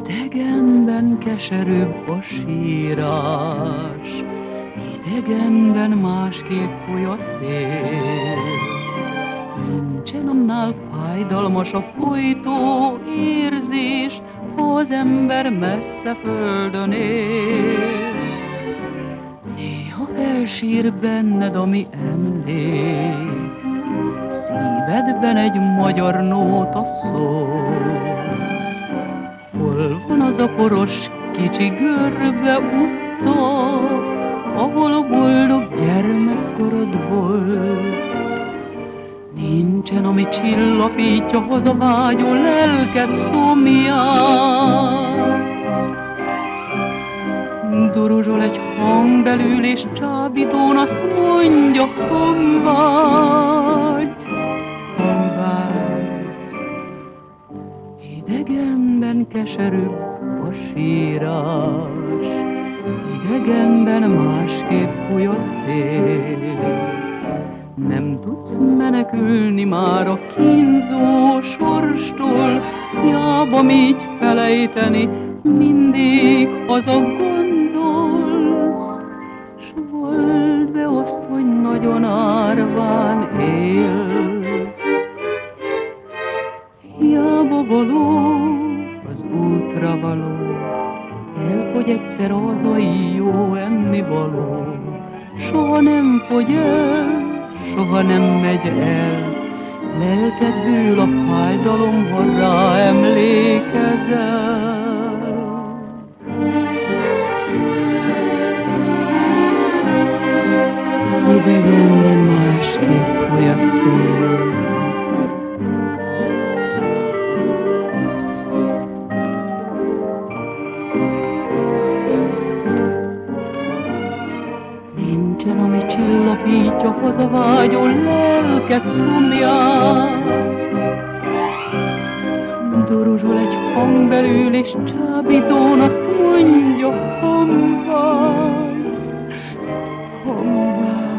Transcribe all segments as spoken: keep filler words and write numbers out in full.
Idegenben keserűbb a sírás, idegenben másképp fúj a szél. Nincsen annál fájdalmas a folytó érzés, ha az ember messze földön él. Néha felsír benned, ami emlék, szívedben egy magyar nóta szól. Hol van az a poros kicsi görbe utca, ahol a boldog gyermekkorod volt? Nincsen, ami csillapítja hazavágyó lelked szomját. Duruzsol egy hang belül, és csábítón azt mondja, honvágy, honvágy. Idegenben keserűbb a sírás, idegenben másképp fúj a szél. Nem tudsz menekülni már a kínzó sorstól, hiába így felejteni, mindig haza gondolsz. S vald be azt, hogy nagyon árván élsz. Hiába való az útra való, elfogy egyszer az a jó ennivaló. Soha nem fogy el, soha nem megy el, lelked ből a fájdalom, ha rá emlékezel. Idegenben másképp fúj a szél. Nincsen, ami csillapítja hazavágyó lelked szomját. Duruzsol egy hang belül, és csábítón azt mondja, honvágy, honvágy.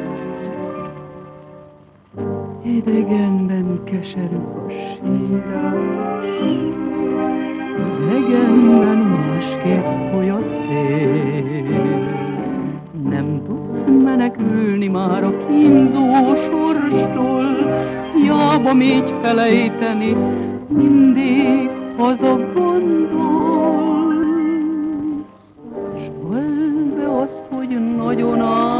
Idegenben keserű a sírás, idegenben másképp fúj a szél. Nem tudsz menekülni már a kínzó sorstól, hiába mégy felejteni, mindig haza gondolsz. S vald be azt, hogy nagyon áll,